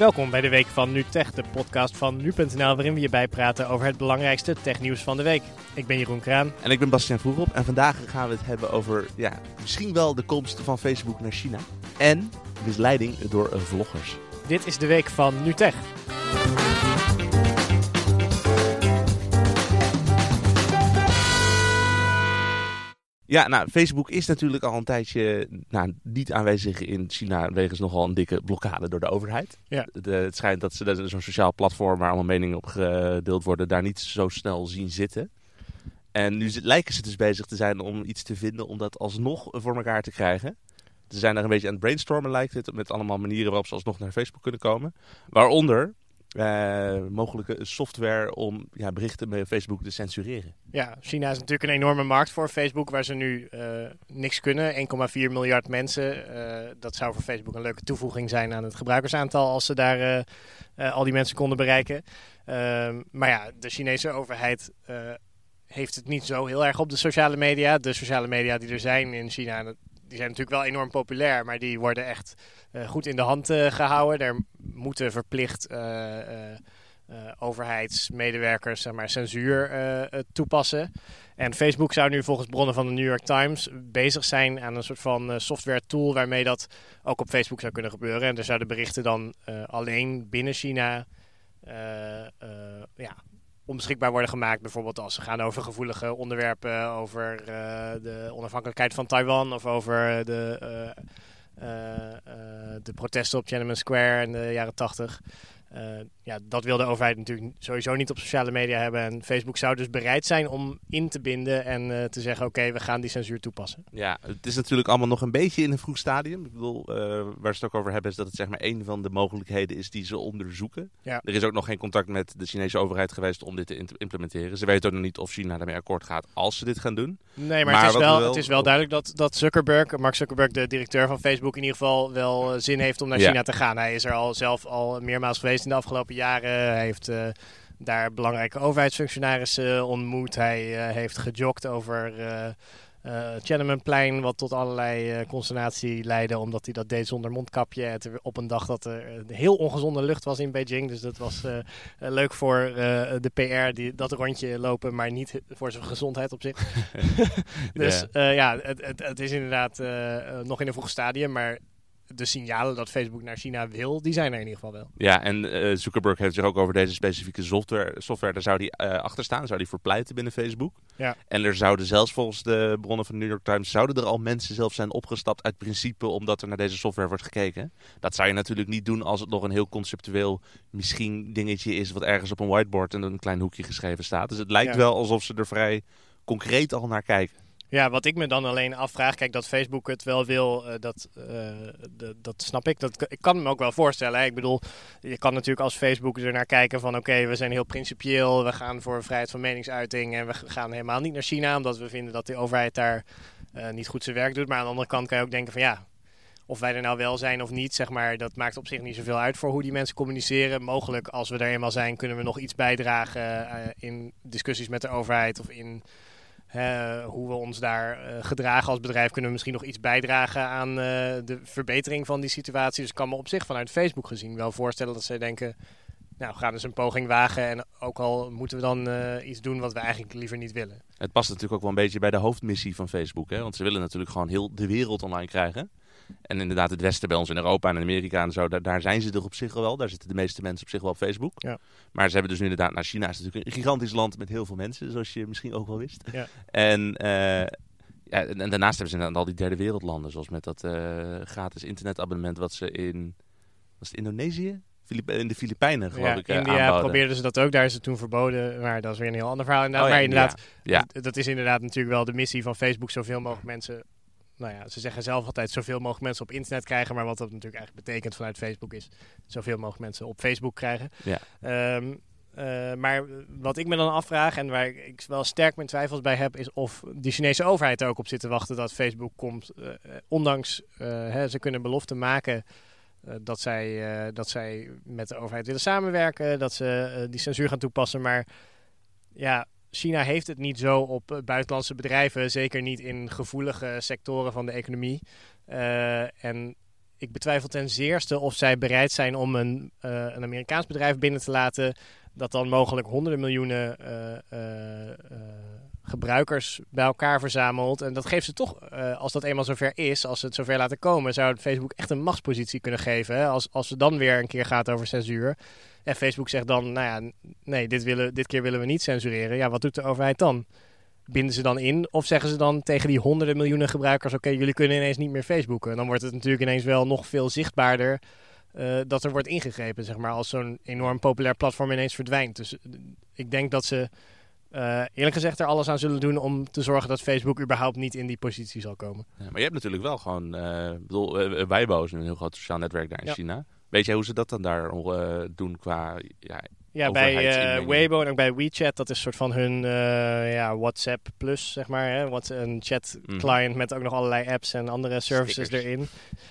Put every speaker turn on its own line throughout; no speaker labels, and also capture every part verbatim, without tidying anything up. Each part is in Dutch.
Welkom bij de Week van NuTech, de podcast van nu punt n l, waarin we je bijpraten over het belangrijkste technieuws van de week. Ik ben Jeroen Kraan.
En ik ben Bastiaan Vroegop. En vandaag gaan we het hebben over ja, misschien wel de komst van Facebook naar China. En misleiding door vloggers.
Dit is de Week van NuTech.
Ja, nou, Facebook is natuurlijk al een tijdje nou, niet aanwezig in China wegens nogal een dikke blokkade door de overheid. Ja. De, het schijnt dat ze dat zo'n sociaal platform waar allemaal meningen op gedeeld worden, daar niet zo snel zien zitten. En nu lijken ze dus bezig te zijn om iets te vinden om dat alsnog voor elkaar te krijgen. Ze zijn daar een beetje aan het brainstormen, lijkt het, met allemaal manieren waarop ze alsnog naar Facebook kunnen komen. Waaronder Uh, mogelijke software om ja, berichten met Facebook te censureren.
Ja, China is natuurlijk een enorme markt voor Facebook, waar ze nu uh, niks kunnen. één komma vier miljard mensen. Uh, dat zou voor Facebook een leuke toevoeging zijn aan het gebruikersaantal als ze daar uh, uh, al die mensen konden bereiken. Uh, maar ja, de Chinese overheid uh, heeft het niet zo heel erg op de sociale media. De sociale media die er zijn in China, die zijn natuurlijk wel enorm populair, maar die worden echt uh, goed in de hand uh, gehouden. Er moeten verplicht uh, uh, uh, overheidsmedewerkers zeg maar, censuur uh, uh, toepassen. En Facebook zou nu volgens bronnen van de New York Times bezig zijn aan een soort van uh, software tool waarmee dat ook op Facebook zou kunnen gebeuren. En er zouden berichten dan uh, alleen binnen China uh, uh, ja, onbeschikbaar worden gemaakt. Bijvoorbeeld als ze gaan over gevoelige onderwerpen, over uh, de onafhankelijkheid van Taiwan of over de, uh, uh, uh, de protesten op Tiananmen Square in de jaren tachtig. Uh, ja, dat wil de overheid natuurlijk sowieso niet op sociale media hebben. En Facebook zou dus bereid zijn om in te binden en uh, te zeggen, oké, okay, we gaan die censuur toepassen.
Ja, het is natuurlijk allemaal nog een beetje in een vroeg stadium. Ik bedoel, uh, waar ze het ook over hebben is dat het zeg maar een van de mogelijkheden is die ze onderzoeken. Ja. Er is ook nog geen contact met de Chinese overheid geweest om dit te implementeren. Ze weten ook nog niet of China daarmee akkoord gaat als ze dit gaan doen.
Nee, maar, maar het, is wel, wel, het is wel duidelijk dat, dat Zuckerberg, Mark Zuckerberg, de directeur van Facebook, in ieder geval wel zin heeft om naar China ja. te gaan. Hij is er al zelf al meermaals geweest in de afgelopen jaren. Hij heeft uh, daar belangrijke overheidsfunctionarissen ontmoet. Hij uh, heeft gejogd over uh, uh, Tiananmenplein, wat tot allerlei uh, consternatie leidde, omdat hij dat deed zonder mondkapje. Het, op een dag dat er uh, heel ongezonde lucht was in Beijing. Dus dat was uh, uh, leuk voor uh, de P R, die dat rondje lopen, maar niet voor zijn gezondheid op zich. dus yeah. uh, ja, het, het, het is inderdaad uh, nog in een vroeg stadium, maar de signalen dat Facebook naar China wil, die zijn er in ieder geval wel.
Ja, en uh, Zuckerberg heeft zich ook over deze specifieke software, software daar zou die uh, achter staan, zou die voor pleiten binnen Facebook. Ja. En er zouden zelfs volgens de bronnen van de New York Times, zouden er al mensen zelf zijn opgestapt uit principe omdat er naar deze software wordt gekeken. Dat zou je natuurlijk niet doen als het nog een heel conceptueel misschien dingetje is wat ergens op een whiteboard in een klein hoekje geschreven staat. Dus het lijkt ja. wel alsof ze er vrij concreet al naar kijken.
Ja, wat ik me dan alleen afvraag, kijk, dat Facebook het wel wil, uh, dat, uh, de, dat snap ik. Dat, ik kan me ook wel voorstellen. Hè? Ik bedoel, je kan natuurlijk als Facebook er naar kijken van oké, okay, we zijn heel principieel, we gaan voor vrijheid van meningsuiting en we gaan helemaal niet naar China, omdat we vinden dat de overheid daar uh, niet goed zijn werk doet. Maar aan de andere kant kan je ook denken van ja, of wij er nou wel zijn of niet, zeg maar, dat maakt op zich niet zoveel uit voor hoe die mensen communiceren. Mogelijk, als we er eenmaal zijn, kunnen we nog iets bijdragen uh, in discussies met de overheid of in Uh, hoe we ons daar uh, gedragen als bedrijf, kunnen we misschien nog iets bijdragen aan uh, de verbetering van die situatie. Dus ik kan me op zich vanuit Facebook gezien wel voorstellen dat zij denken, nou, we gaan eens een poging wagen en ook al moeten we dan uh, iets doen wat we eigenlijk liever niet willen.
Het past natuurlijk ook wel een beetje bij de hoofdmissie van Facebook, hè? Want ze willen natuurlijk gewoon heel de wereld online krijgen. En inderdaad het Westen bij ons in Europa en in Amerika en zo, daar, daar zijn ze er op zich wel. Daar zitten de meeste mensen op zich wel op Facebook. Ja. Maar ze hebben dus nu inderdaad, nou, China is natuurlijk een gigantisch land met heel veel mensen, zoals je misschien ook wel wist. Ja. En, uh, ja, en daarnaast hebben ze inderdaad al die derde wereldlanden, zoals met dat uh, gratis internetabonnement wat ze in, was het Indonesië? In de Filipijnen, geloof
ja,
ik,
in India
aanboden.
probeerden ze dat ook. Daar is het toen verboden. Maar dat is weer een heel ander verhaal. Inderdaad.
Oh, ja,
maar inderdaad,
ja.
Ja. dat is inderdaad natuurlijk wel de missie van Facebook. Zoveel mogelijk mensen, nou ja, ze zeggen zelf altijd zoveel mogelijk mensen op internet krijgen. Maar wat dat natuurlijk eigenlijk betekent vanuit Facebook is zoveel mogelijk mensen op Facebook krijgen. Ja. Um, uh, maar wat ik me dan afvraag en waar ik wel sterk mijn twijfels bij heb, is of de Chinese overheid er ook op zit te wachten dat Facebook komt. Uh, ondanks, uh, hè, ze kunnen beloften maken Uh, dat, zij, uh, dat zij met de overheid willen samenwerken, dat ze uh, die censuur gaan toepassen. Maar ja, China heeft het niet zo op uh, buitenlandse bedrijven, zeker niet in gevoelige sectoren van de economie. Uh, en ik betwijfel ten zeerste of zij bereid zijn om een, uh, een Amerikaans bedrijf binnen te laten dat dan mogelijk honderden miljoenen uh, uh, uh, gebruikers bij elkaar verzamelt. En dat geeft ze toch, uh, als dat eenmaal zover is, als ze het zover laten komen, zou Facebook echt een machtspositie kunnen geven. Hè? Als, als het dan weer een keer gaat over censuur. En Facebook zegt dan, nou ja, nee, dit, willen, dit keer willen we niet censureren. Ja, wat doet de overheid dan? Binden ze dan in? Of zeggen ze dan tegen die honderden miljoenen gebruikers, oké, okay, jullie kunnen ineens niet meer Facebooken. En dan wordt het natuurlijk ineens wel nog veel zichtbaarder uh, dat er wordt ingegrepen, zeg maar, als zo'n enorm populair platform ineens verdwijnt. Dus uh, ik denk dat ze uh, eerlijk gezegd er alles aan zullen doen om te zorgen dat Facebook überhaupt niet in die positie zal komen.
Ja, maar je hebt natuurlijk wel gewoon, uh, bedoel, uh, Weibo is nu een heel groot sociaal netwerk daar in
ja.
China. Weet jij hoe ze dat dan daar uh, doen qua ja,
Ja, bij uh, Weibo en ook bij WeChat, dat is een soort van hun uh, ja, WhatsApp Plus, zeg maar. Hè? Wat een chat client mm. met ook nog allerlei apps en andere services Stickers. erin.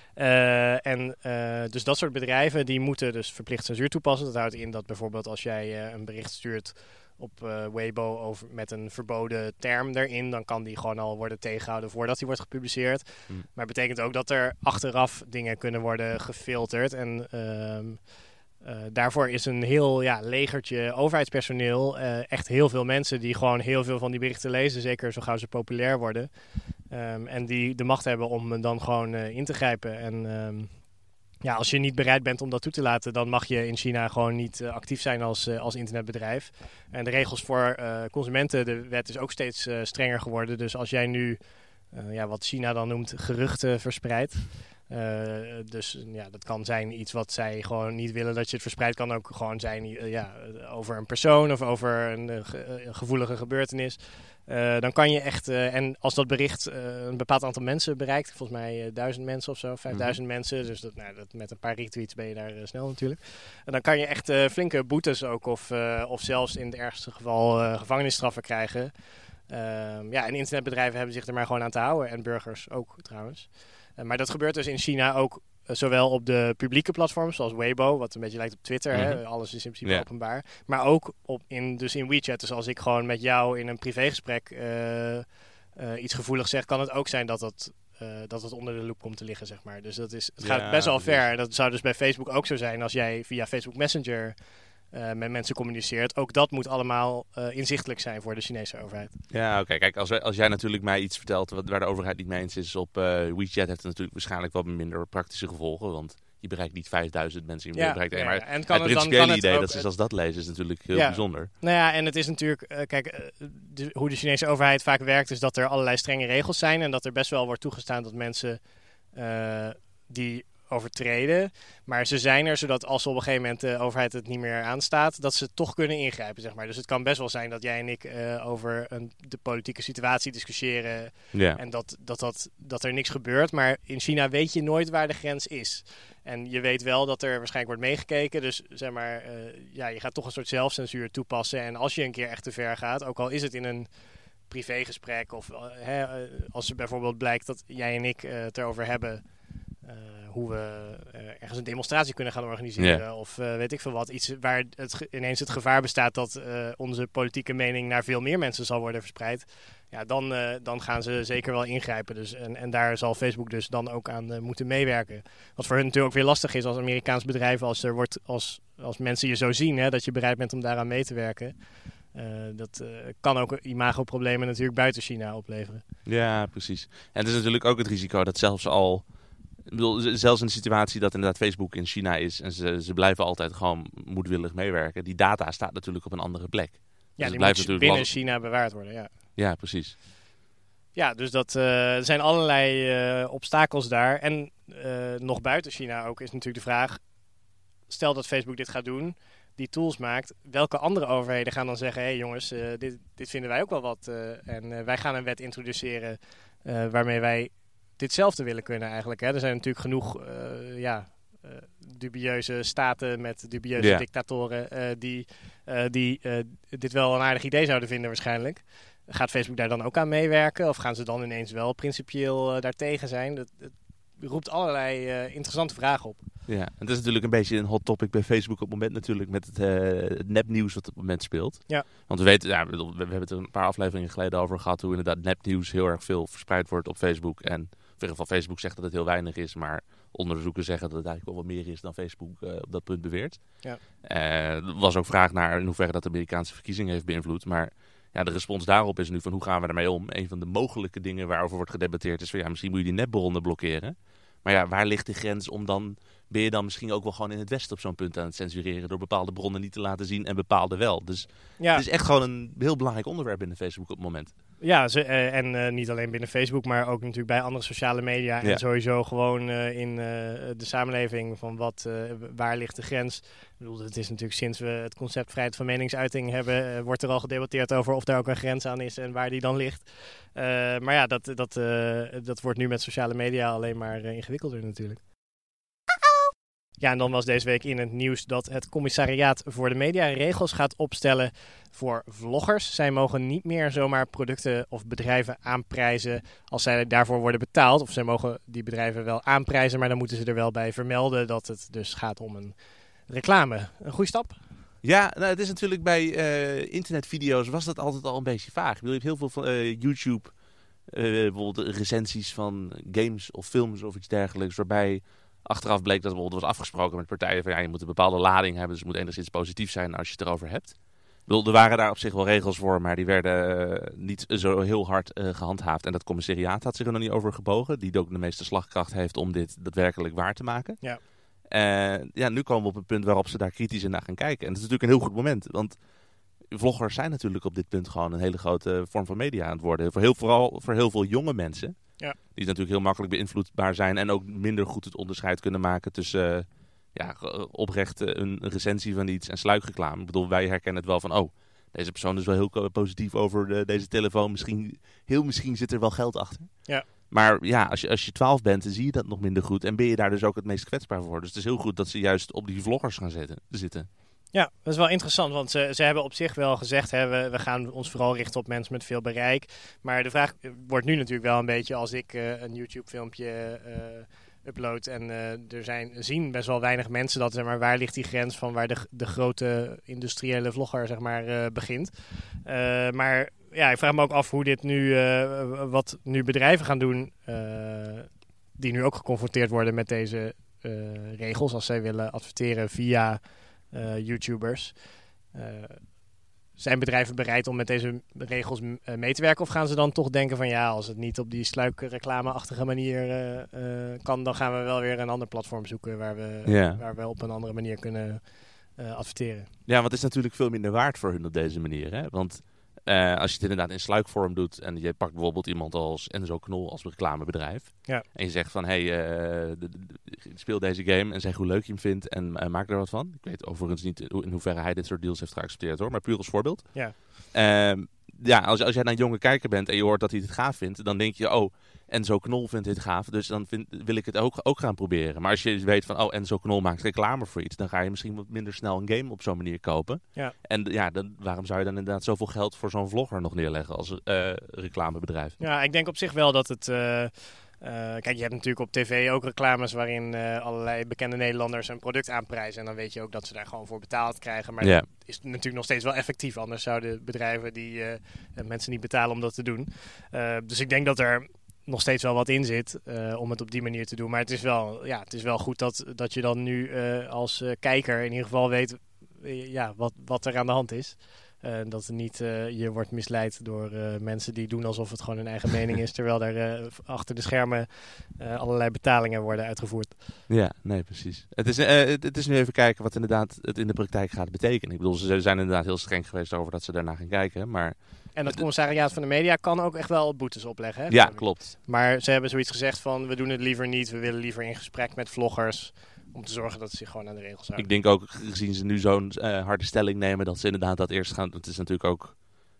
Uh, en uh, dus dat soort bedrijven, die moeten dus verplicht censuur toepassen. Dat houdt in dat bijvoorbeeld als jij uh, een bericht stuurt op uh, Weibo over, met een verboden term erin, dan kan die gewoon al worden tegengehouden voordat die wordt gepubliceerd. Mm. Maar het betekent ook dat er achteraf dingen kunnen worden gefilterd. En uh, Uh, daarvoor is een heel ja, legertje overheidspersoneel, uh, echt heel veel mensen die gewoon heel veel van die berichten lezen, zeker zo gauw ze populair worden. Um, en die de macht hebben om dan gewoon uh, in te grijpen. En um, ja, als je niet bereid bent om dat toe te laten, dan mag je in China gewoon niet uh, actief zijn als, uh, als internetbedrijf. En de regels voor uh, consumenten, de wet is ook steeds uh, strenger geworden. Dus als jij nu, uh, ja, wat China dan noemt, geruchten verspreidt. Uh, dus ja, dat kan zijn iets wat zij gewoon niet willen dat je het verspreidt. Kan ook gewoon zijn uh, ja, over een persoon of over een, uh, ge- een gevoelige gebeurtenis. Uh, dan kan je echt, uh, en als dat bericht uh, een bepaald aantal mensen bereikt, volgens mij uh, duizend mensen of zo, vijfduizend mm-hmm. mensen. Dus dat, nou, dat, met een paar retweets ben je daar uh, snel natuurlijk. En dan kan je echt uh, flinke boetes ook of, uh, of zelfs in het ergste geval uh, gevangenisstraffen krijgen. Uh, ja, en internetbedrijven hebben zich er maar gewoon aan te houden. En burgers ook trouwens. Uh, maar dat gebeurt dus in China ook uh, zowel op de publieke platforms zoals Weibo, wat een beetje lijkt op Twitter. Mm-hmm. Hè? Alles is in principe yeah. openbaar. Maar ook op in, dus in WeChat. Dus als ik gewoon met jou in een privégesprek uh, uh, iets gevoeligs zeg, kan het ook zijn dat dat, uh, dat het onder de loep komt te liggen, zeg maar. Dus dat is, het gaat ja, best wel ver. Dat zou dus bij Facebook ook zo zijn als jij via Facebook Messenger Uh, met mensen communiceert. Ook dat moet allemaal uh, inzichtelijk zijn voor de Chinese overheid.
Ja, oké. Okay. Kijk, als, als jij natuurlijk mij iets vertelt wat, waar de overheid niet mee eens is op uh, WeChat, heeft het natuurlijk waarschijnlijk wel minder praktische gevolgen, want je bereikt niet vijfduizend mensen in je ja, bereikt. Ja, maar ja. En kan het principiële het, idee dat ze als dat lezen is natuurlijk heel ja. bijzonder.
Nou ja, en het is natuurlijk, uh, kijk, uh, de, hoe de Chinese overheid vaak werkt, is dat er allerlei strenge regels zijn en dat er best wel wordt toegestaan dat mensen uh, die overtreden. Maar ze zijn er zodat als op een gegeven moment de overheid het niet meer aanstaat, dat ze toch kunnen ingrijpen, zeg maar. Dus het kan best wel zijn dat jij en ik uh, over een, de politieke situatie discussiëren yeah. en dat, dat, dat, dat er niks gebeurt. Maar in China weet je nooit waar de grens is. En je weet wel dat er waarschijnlijk wordt meegekeken. Dus zeg maar, uh, ja, je gaat toch een soort zelfcensuur toepassen. En als je een keer echt te ver gaat, ook al is het in een privégesprek of uh, hè, uh, als er bijvoorbeeld blijkt dat jij en ik uh, het erover hebben, Uh, hoe we uh, ergens een demonstratie kunnen gaan organiseren. Yeah. Of uh, weet ik veel wat. Iets waar het ge- ineens het gevaar bestaat dat uh, onze politieke mening naar veel meer mensen zal worden verspreid. Ja, dan, uh, dan gaan ze zeker wel ingrijpen. Dus, en, en daar zal Facebook dus dan ook aan uh, moeten meewerken. Wat voor hun natuurlijk ook weer lastig is als Amerikaans bedrijf. Als, er wordt, als, als mensen je zo zien, hè, dat je bereid bent om daaraan mee te werken. Uh, dat uh, kan ook imagoproblemen natuurlijk buiten China opleveren.
Ja, precies. En het is natuurlijk ook het risico dat zelfs al Ik bedoel, zelfs in de situatie dat inderdaad Facebook in China is en ze, ze blijven altijd gewoon moedwillig meewerken. Die data staat natuurlijk op een andere plek.
Ja, dus die moet binnen land... China bewaard worden, ja.
Ja, precies.
Ja, dus dat uh, er zijn allerlei uh, obstakels daar. En uh, nog buiten China ook is natuurlijk de vraag, stel dat Facebook dit gaat doen, die tools maakt, welke andere overheden gaan dan zeggen, hé hey jongens, uh, dit, dit vinden wij ook wel wat. Uh, en uh, wij gaan een wet introduceren uh, waarmee wij ditzelfde willen kunnen eigenlijk. Hè. Er zijn natuurlijk genoeg uh, ja, uh, dubieuze staten met dubieuze yeah. dictatoren uh, die, uh, die uh, dit wel een aardig idee zouden vinden waarschijnlijk. Gaat Facebook daar dan ook aan meewerken? Of gaan ze dan ineens wel principieel uh, daartegen zijn? Dat, dat roept allerlei uh, interessante vragen op.
Ja, en dat is natuurlijk een beetje een hot topic bij Facebook op het moment natuurlijk met het, uh, het nepnieuws wat op het moment speelt. Ja. Want we weten, ja, we, we hebben het er een paar afleveringen geleden over gehad hoe inderdaad nepnieuws heel erg veel verspreid wordt op Facebook en in ieder geval Facebook zegt dat het heel weinig is, maar onderzoeken zeggen dat het eigenlijk wel wat meer is dan Facebook uh, op dat punt beweert.
Ja.
Uh, er was ook vraag naar in hoeverre dat de Amerikaanse verkiezingen heeft beïnvloed, maar ja, de respons daarop is nu van hoe gaan we ermee om? Een van de mogelijke dingen waarover wordt gedebatteerd is van ja, misschien moet je die nepbronnen blokkeren. Maar ja, waar ligt de grens om dan, ben je dan misschien ook wel gewoon in het Westen op zo'n punt aan het censureren door bepaalde bronnen niet te laten zien en bepaalde wel. Dus ja. Het is echt gewoon een heel belangrijk onderwerp binnen Facebook op het moment.
Ja, ze, uh, en uh, niet alleen binnen Facebook, maar ook natuurlijk bij andere sociale media. En ja. sowieso gewoon uh, in uh, de samenleving van wat, uh, waar ligt de grens. Ik bedoel, het is natuurlijk sinds we het concept vrijheid van meningsuiting hebben, uh, wordt er al gedebatteerd over of daar ook een grens aan is en waar die dan ligt. Uh, maar ja, dat, dat, uh, dat wordt nu met sociale media alleen maar uh, ingewikkelder natuurlijk. Ja, en dan was deze week in het nieuws dat het Commissariaat voor de Media regels gaat opstellen voor vloggers. Zij mogen niet meer zomaar producten of bedrijven aanprijzen als zij daarvoor worden betaald. Of zij mogen die bedrijven wel aanprijzen, maar dan moeten ze er wel bij vermelden dat het dus gaat om een reclame. Een goede stap?
Ja, nou, het is natuurlijk bij uh, internetvideo's was dat altijd al een beetje vaag. Ik bedoel, je hebt heel veel van uh, YouTube, uh, bijvoorbeeld recensies van games of films of iets dergelijks, waarbij achteraf bleek dat bijvoorbeeld was afgesproken met partijen van ja, je moet een bepaalde lading hebben, dus het moet enigszins positief zijn als je het erover hebt. Ik bedoel, er waren daar op zich wel regels voor, maar die werden uh, niet zo heel hard uh, gehandhaafd. En dat commissariaat had zich er nog niet over gebogen, die ook de meeste slagkracht heeft om dit daadwerkelijk waar te maken.
Ja.
Uh, ja, nu komen we op een punt waarop ze daar kritisch in naar gaan kijken. En dat is natuurlijk een heel goed moment, want vloggers zijn natuurlijk op dit punt gewoon een hele grote vorm van media aan het worden. Voor heel, vooral voor heel veel jonge mensen.
Ja.
Die natuurlijk heel makkelijk beïnvloedbaar zijn en ook minder goed het onderscheid kunnen maken tussen uh, ja, oprecht uh, een recensie van iets en sluikreclame. Ik bedoel, wij herkennen het wel van, oh, deze persoon is wel heel positief over de, deze telefoon. Misschien, heel misschien zit er wel geld achter.
Ja.
Maar ja, als je, als je twaalf bent, dan zie je dat nog minder goed en ben je daar dus ook het meest kwetsbaar voor. Dus het is heel goed dat ze juist op die vloggers gaan zitten, zitten.
Ja, dat is wel interessant, want ze, ze hebben op zich wel gezegd, hè, we, we gaan ons vooral richten op mensen met veel bereik. Maar de vraag wordt nu natuurlijk wel een beetje, als ik uh, een YouTube-filmpje uh, upload en uh, er zijn, zien best wel weinig mensen dat, zeg maar, waar ligt die grens van waar de, de grote industriële vlogger, zeg maar, uh, begint. Uh, maar ja, ik vraag me ook af hoe dit nu, uh, wat nu bedrijven gaan doen, uh, die nu ook geconfronteerd worden met deze uh, regels, als zij willen adverteren via Uh, YouTubers. Uh, zijn bedrijven bereid om met deze regels uh, mee te werken? Of gaan ze dan toch denken van ja, als het niet op die sluikreclameachtige manier uh, uh, kan, dan gaan we wel weer een ander platform zoeken waar we,
ja.
waar we op een andere manier kunnen uh, adverteren.
Ja, want het is natuurlijk veel minder waard voor hun op deze manier. Hè? Want uh, als je het inderdaad in sluikvorm doet en je pakt bijvoorbeeld iemand als Enzo Knol als reclamebedrijf.
Ja. En
je zegt van, hé, hey, uh, de, de, speel deze game en zeg hoe leuk je hem vindt en uh, maak er wat van. Ik weet overigens niet in hoeverre hij dit soort deals heeft geaccepteerd hoor, maar puur als voorbeeld.
Ja.
Uh, ja, als, als jij dan een jonge kijker bent en je hoort dat hij het gaaf vindt, dan denk je, oh, Enzo Knol vindt dit gaaf, dus dan vind, wil ik het ook, ook gaan proberen. Maar als je weet van, oh, Enzo Knol maakt reclame voor iets, dan ga je misschien wat minder snel een game op zo'n manier kopen.
Ja.
En ja, dan, waarom zou je dan inderdaad zoveel geld voor zo'n vlogger nog neerleggen als uh, reclamebedrijf?
Ja, ik denk op zich wel dat het... Uh... Uh, kijk, je hebt natuurlijk op tv ook reclames waarin uh, allerlei bekende Nederlanders een product aanprijzen. En dan weet je ook dat ze daar gewoon voor betaald krijgen. Maar
yeah.
dat is natuurlijk nog steeds wel effectief. Anders zouden bedrijven die uh, mensen niet betalen om dat te doen. Uh, dus ik denk dat er nog steeds wel wat in zit uh, om het op die manier te doen. Maar het is wel, ja, het is wel goed dat, dat je dan nu uh, als uh, kijker in ieder geval weet uh, ja, wat, wat er aan de hand is. Uh, dat het niet uh, je wordt misleid door uh, mensen die doen alsof het gewoon hun eigen mening is, terwijl er uh, achter de schermen uh, allerlei betalingen worden uitgevoerd.
Ja, nee, precies. Het is, uh, het, het is nu even kijken wat inderdaad het in de praktijk gaat betekenen. Ik bedoel, ze zijn inderdaad heel streng geweest over dat ze daarna gaan kijken, maar...
En het Commissariaat van de Media kan ook echt wel boetes opleggen, hè?
Ja, klopt.
Maar ze hebben zoiets gezegd van, we doen het liever niet, we willen liever in gesprek met vloggers, om te zorgen dat ze zich gewoon aan de regels houden.
Ik denk ook, gezien ze nu zo'n uh, harde stelling nemen, dat ze inderdaad dat eerst gaan... Het is natuurlijk ook...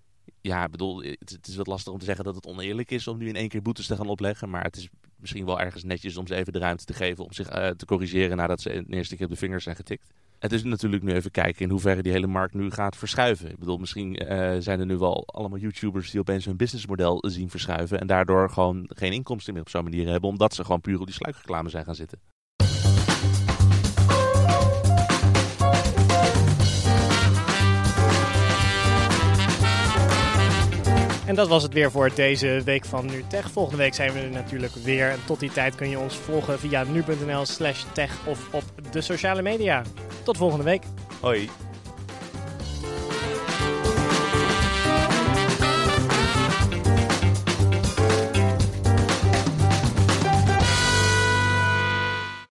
Ja, ik bedoel, het, het is wat lastig om te zeggen dat het oneerlijk is om nu in één keer boetes te gaan opleggen. Maar het is misschien wel ergens netjes om ze even de ruimte te geven om zich uh, te corrigeren nadat ze de eerste keer op de vingers zijn getikt. Het is natuurlijk nu even kijken in hoeverre die hele markt nu gaat verschuiven. Ik bedoel, misschien uh, zijn er nu wel allemaal YouTubers die opeens hun businessmodel zien verschuiven en daardoor gewoon geen inkomsten meer op zo'n manier hebben, omdat ze gewoon puur op die sluikreclame zijn gaan zitten.
En dat was het weer voor deze week van NuTech. Volgende week zijn we er natuurlijk weer. En tot die tijd kun je ons volgen via nu punt n l slash tech of op de sociale media. Tot volgende week.
Hoi.